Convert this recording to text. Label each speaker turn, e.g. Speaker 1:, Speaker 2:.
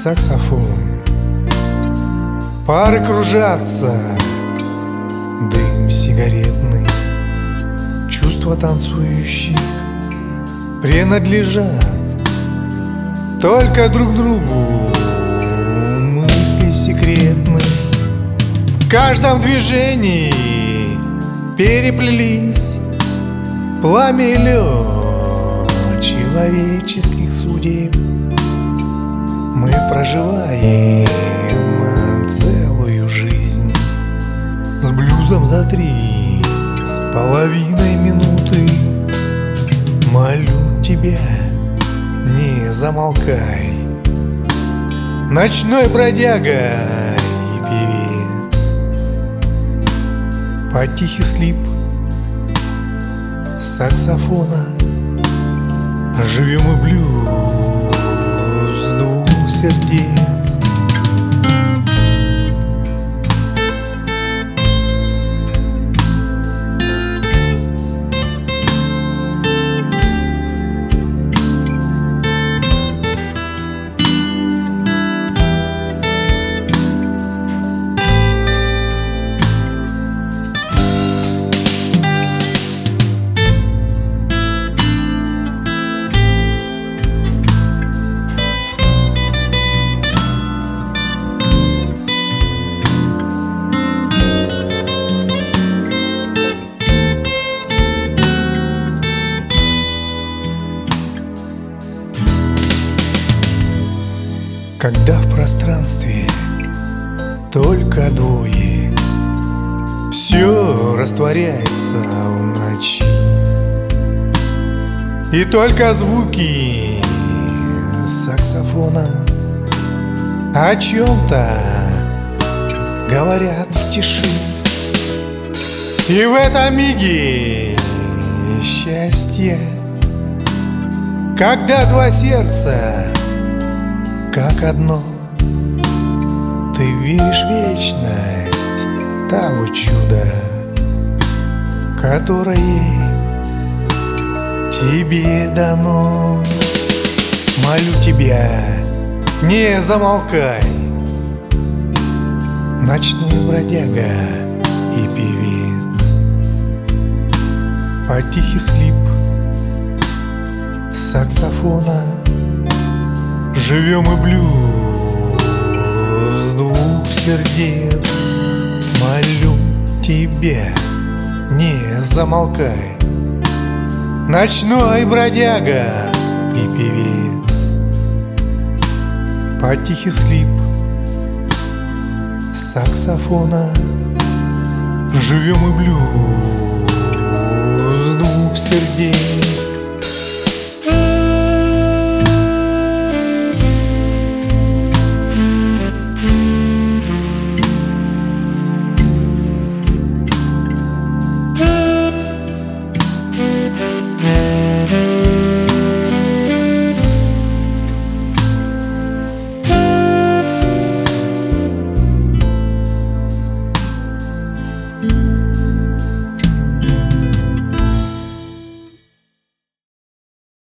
Speaker 1: саксофон. Пары кружатся, дым сигаретный, чувства танцующих принадлежат только друг другу. Мысли секретны в каждом движении переплелись пламя и лед человеческих судеб. Мы проживаем целую жизнь с блюзом за 3,5 минуты. Молю тебя, не замолкай, ночной бродяга и певец. Под тихий слип саксофона живем и блюз двух сердец. Когда в пространстве только двое, все растворяется в ночи, и только звуки саксофона о чем-то говорят в тиши. И в этом миге счастье, когда два сердца как одно, ты веришь в вечность того чуда, которое тебе дано. Молю тебя, не замолкай, ночной бродяга и певец. Под тихий скрип саксофона живем и блюз двух сердец. Молю тебя, не замолкай, ночной бродяга и певец. Под тихий скрип саксофона живем и блюз двух сердец.